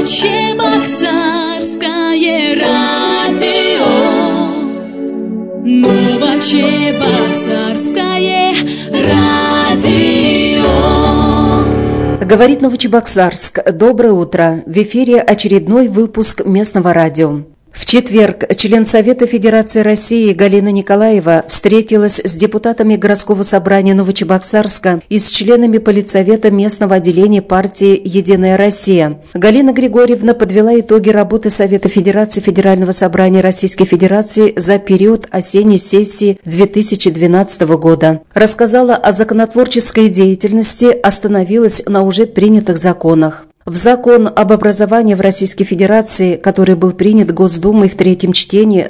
Новочебоксарское радио. Новочебоксарское радио. Говорит Новочебоксарск. Доброе утро. В эфире очередной выпуск местного радио. В четверг член Совета Федерации России Галина Николаева встретилась с депутатами городского собрания Новочебоксарска и с членами политсовета местного отделения партии «Единая Россия». Галина Григорьевна подвела итоги работы Совета Федерации Федерального собрания Российской Федерации за период осенней сессии 2012 года. Рассказала о законотворческой деятельности, остановилась на уже принятых законах. В закон об образовании в Российской Федерации, который был принят Госдумой в третьем чтении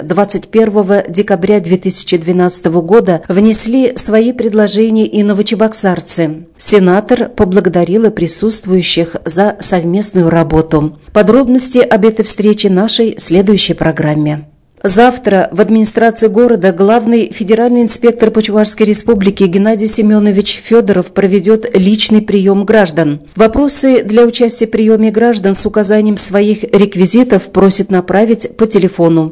21 декабря 2012 года, внесли свои предложения и новочебоксарцы. Сенатор поблагодарила присутствующих за совместную работу. Подробности об этой встрече в нашей следующей программе. Завтра в администрации города главный федеральный инспектор по Чувашской республике Геннадий Семенович Федоров проведет личный прием граждан. Вопросы для участия в приеме граждан с указанием своих реквизитов просит направить по телефону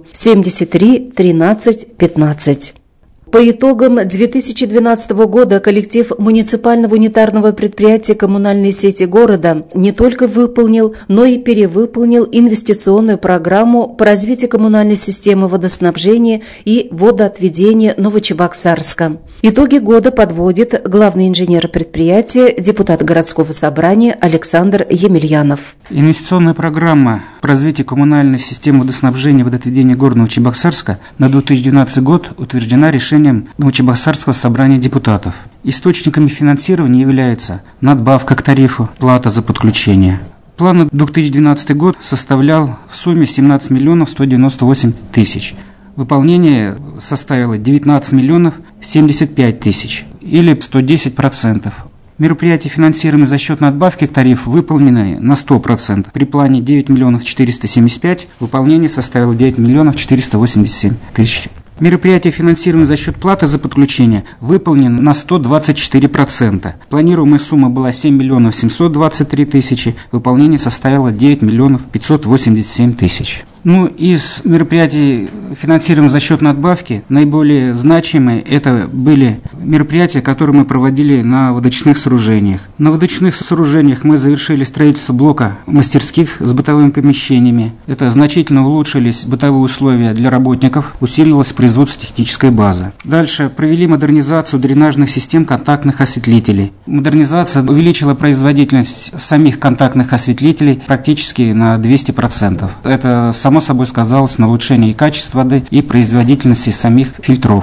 73 13 15. По итогам 2012 года коллектив муниципального унитарного предприятия «Коммунальные сети города» не только выполнил, но и перевыполнил инвестиционную программу по развитию коммунальной системы водоснабжения и водоотведения Новочебоксарска. Итоги года подводит главный инженер предприятия, депутат городского собрания Александр Емельянов. Инвестиционная программа по развитию коммунальной системы водоснабжения и водоотведения города Новочебоксарска на 2012 год утверждена решением Новочебоксарского собрания депутатов. Источниками финансирования являются надбавка к тарифу, плата за подключение. План на 2012 год составлял в сумме 17 миллионов 198 тысяч. Выполнение составило 19 миллионов 75 тысяч, или 110%. Мероприятия, финансируемые за счет надбавки к тарифу, выполнены на 100%. При плане 9 миллионов 475, выполнение составило 9 миллионов 487 тысяч. Мероприятия, финансируемые за счет платы за подключение, выполнены на 124%. Планируемая сумма была 7 миллионов 723 тысячи, выполнение составило 9 миллионов 587 тысяч. Из мероприятий, финансируемых за счет надбавки, наиболее значимые это были мероприятия, которые мы проводили на водочных сооружениях. На водочных сооружениях мы завершили строительство блока мастерских с бытовыми помещениями. Это значительно улучшились бытовые условия для работников, усилилось производство технической базы. Дальше провели модернизацию дренажных систем контактных осветлителей. Модернизация увеличила производительность самих контактных осветлителей практически на 200%. Это само собой сказалось на улучшении и качества воды, и производительности самих фильтров.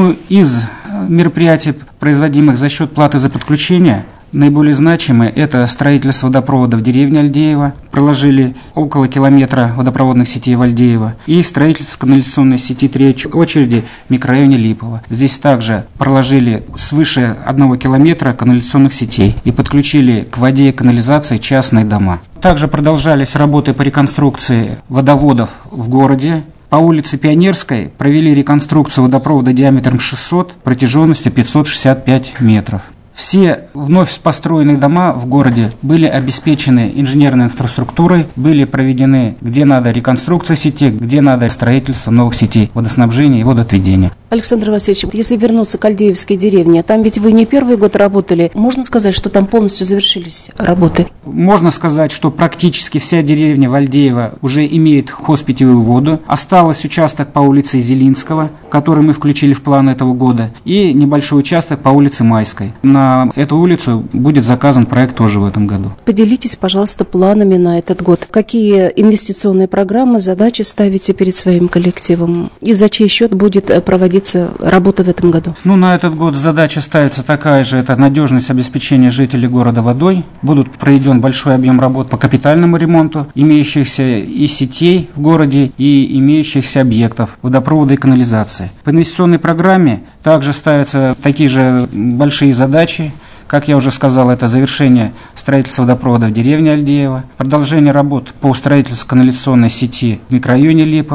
Из мероприятий, производимых за счет платы за подключение, наиболее значимые – это строительство водопровода в деревне Альдеево, проложили около километра водопроводных сетей в Альдеево, и строительство канализационной сети третьей очереди в микрорайоне Липово. Здесь также проложили свыше 1 километра канализационных сетей и подключили к воде и канализации частные дома. Также продолжались работы по реконструкции водоводов в городе. По улице Пионерской провели реконструкцию водопровода диаметром 600, протяженностью 565 метров. Все вновь построенные дома в городе были обеспечены инженерной инфраструктурой, были проведены где надо реконструкция сетей, где надо строительство новых сетей водоснабжения и водоотведения. Александр Васильевич, если вернуться к Альдеевской деревне, там ведь вы не первый год работали, можно сказать, что там полностью завершились работы? Можно сказать, что практически вся деревня Альдеево уже имеет хозпитьевую воду. Осталось участок по улице Зелинского, который мы включили в план этого года, и небольшой участок по улице Майской. На эту улицу будет заказан проект тоже в этом году. Поделитесь, пожалуйста, планами на этот год. Какие инвестиционные программы, задачи ставите перед своим коллективом? И за чей счет будет проводиться работа в этом году? На этот год задача ставится такая же, это надежность обеспечения жителей города водой. Будут проведен большой объем работ по капитальному ремонту имеющихся и сетей в городе, и имеющихся объектов водопровода и канализации. По инвестиционной программе также ставятся такие же большие задачи. Как я уже сказал, это завершение строительства водопровода в деревне Альдеево, продолжение работ по строительству канализационной сети в микрорайоне Липово,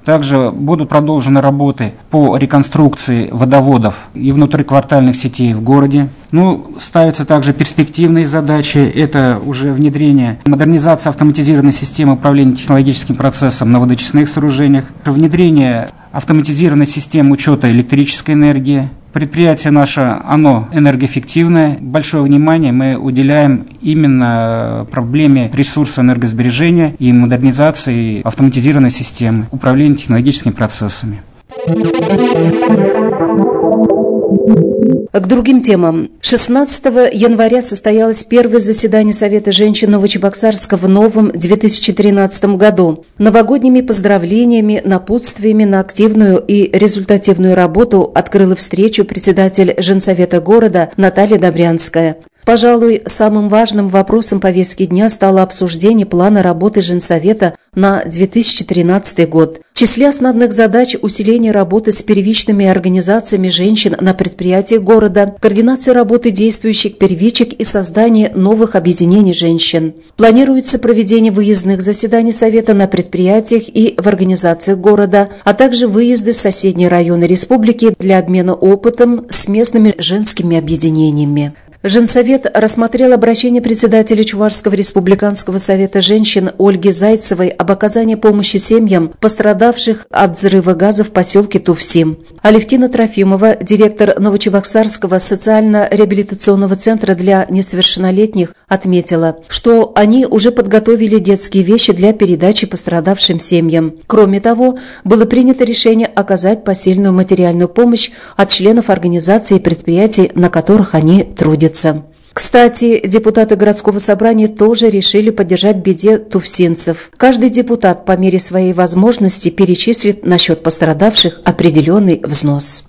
Также будут продолжены работы по реконструкции водоводов и внутриквартальных сетей в городе. Ставятся также перспективные задачи. Это уже внедрение, модернизация автоматизированной системы управления технологическим процессом на водочистных сооружениях, внедрение автоматизированной системы учета электрической энергии. Предприятие наше, оно энергоэффективное. Большое внимание мы уделяем именно проблеме ресурса энергосбережения и модернизации автоматизированной системы управления технологическими процессами. К другим темам. 16 января состоялось первое заседание Совета женщин Новочебоксарска в новом 2013 году. Новогодними поздравлениями, напутствиями на активную и результативную работу открыла встречу председатель Женсовета города Наталья Добрянская. Пожалуй, самым важным вопросом повестки дня стало обсуждение плана работы Женсовета на 2013 год. В числе основных задач усиление работы с первичными организациями женщин на предприятиях города, координация работы действующих первичек и создание новых объединений женщин. Планируется проведение выездных заседаний Совета на предприятиях и в организациях города, а также выезды в соседние районы республики для обмена опытом с местными женскими объединениями. Женсовет рассмотрел обращение председателя Чувашского республиканского совета женщин Ольги Зайцевой об оказании помощи семьям, пострадавших от взрыва газа в поселке Туфсим. Алевтина Трофимова, директор Новочебоксарского социально-реабилитационного центра для несовершеннолетних, отметила, что они уже подготовили детские вещи для передачи пострадавшим семьям. Кроме того, было принято решение оказать посильную материальную помощь от членов организаций и предприятий, на которых они трудятся. Кстати, депутаты городского собрания тоже решили поддержать беде туфсинцев. Каждый депутат по мере своей возможности перечислит на счет пострадавших определенный взнос.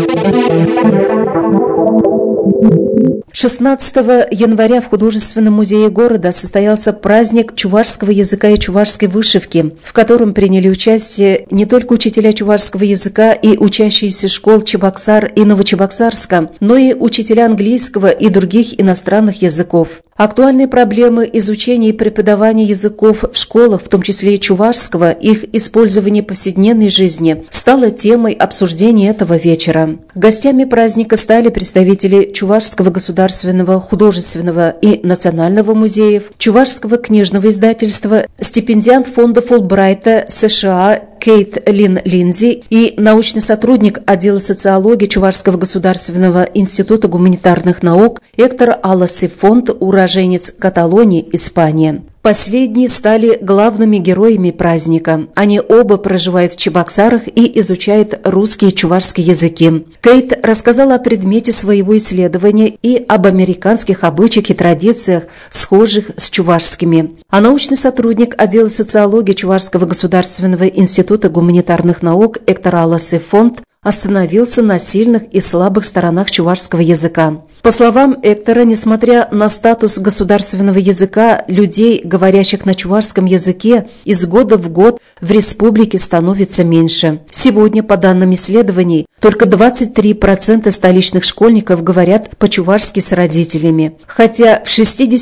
16 января в художественном музее города состоялся праздник чувашского языка и чувашской вышивки, в котором приняли участие не только учителя чувашского языка и учащиеся школ Чебоксар и Новочебоксарска, но и учителя английского и других иностранных языков. Актуальные проблемы изучения и преподавания языков в школах, в том числе и чувашского, их использование в повседневной жизни, стало темой обсуждения этого вечера. Гостями праздника стали представители Чувашского государственного, художественного и национального музеев, Чувашского книжного издательства, стипендиант фонда Фулбрайта США Кейт Лин Линдзи и научный сотрудник отдела социологии Чувашского государственного института гуманитарных наук Эктор Аласи Фонд, уроженец Каталонии, Испания. Последние стали главными героями праздника. Они оба проживают в Чебоксарах и изучают русский и чувашский языки. Кейт рассказала о предмете своего исследования и об американских обычаях и традициях, схожих с чувашскими. А научный сотрудник отдела социологии Чувашского государственного института гуманитарных наук Эктор Аласи Фонд остановился на сильных и слабых сторонах чувашского языка. По словам Эктора, несмотря на статус государственного языка, людей, говорящих на чувашском языке, из года в год в республике становится меньше. Сегодня, по данным исследований, только 23% столичных школьников говорят по-чувашски с родителями, хотя в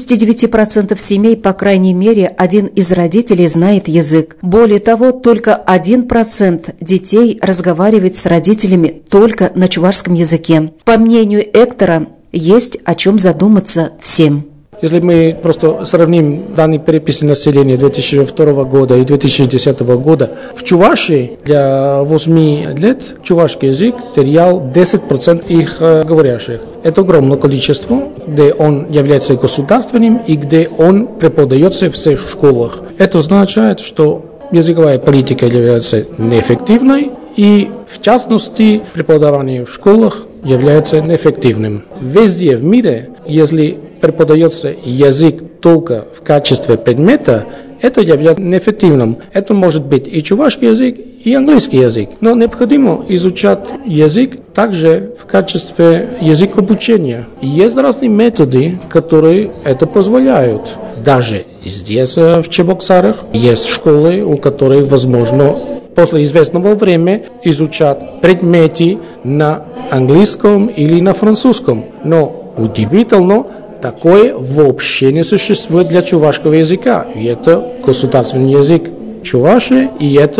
69% семей, по крайней мере, один из родителей знает язык. Более того, только 1% детей разговаривает с родителями только на чувашском языке. По мнению Эктора, есть о чем задуматься всем. Если мы просто сравним данные переписи населения 2002 года и 2010 года, в Чувашии для 8 лет чувашский язык терял 10% их говорящих. Это огромное количество, где он является государственным и где он преподается в всех школах. Это означает, что языковая политика является неэффективной, и в частности преподавание в школах является неэффективным. Везде в мире, если преподается язык только в качестве предмета, это является неэффективным. Это может быть и чувашский язык, и английский язык. Но необходимо изучать язык также в качестве языка обучения. И есть разные методы, которые это позволяют. Даже здесь, в Чебоксарах, есть школы, у которых возможно после известного времени изучать предметы на английском или на французском. Но удивительно, такое вообще не существует для чувашского языка. И это государственный язык Чувашии, и это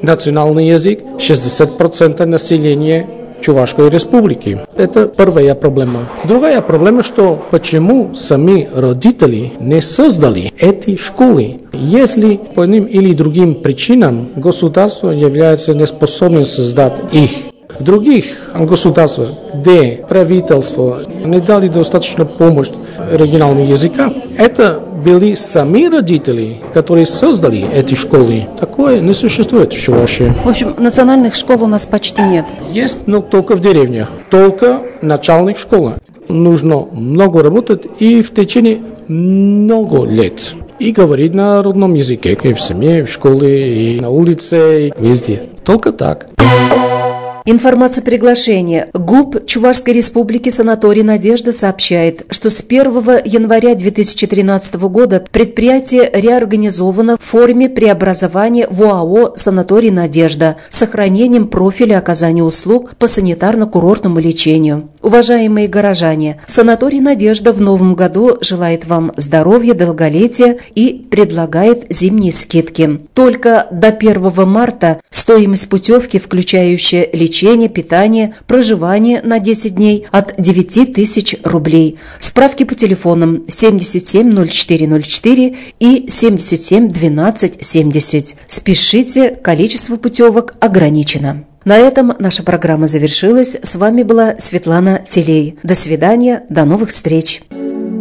национальный язык 60% населения Чувашской республики. Это первая проблема. Другая проблема, что почему сами родители не создали эти школы. Если по одним или другим причинам государство является неспособным создать их. В других государствах, где правительство не дали достаточно помощи региональным языкам, это были сами родители, которые создали эти школы. Такое не существует в Чувашии. В общем, национальных школ у нас почти нет. Есть, но только в деревнях, только начальных школах. Нужно много работать и в течение много лет. И говорить на родном языке, и в семье, и в школе, и на улице, и везде. Только так. Информация приглашения. ГУП Чувашской республики «Санаторий Надежда» сообщает, что с 1 января 2013 года предприятие реорганизовано в форме преобразования в ОАО «Санаторий Надежда» с сохранением профиля оказания услуг по санитарно-курортному лечению. Уважаемые горожане, «Санаторий Надежда» в новом году желает вам здоровья, долголетия и предлагает зимние скидки. Только до 1 марта стоимость путевки, включающая лечение, питание, проживание на 10 дней от 9000 рублей. Справки по телефонам 77 0404 и 77 12 70. Спешите, количество путевок ограничено. На этом наша программа завершилась. С вами была Светлана Телей. До свидания, до новых встреч.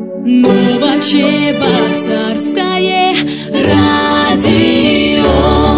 Новочебоксарское радио.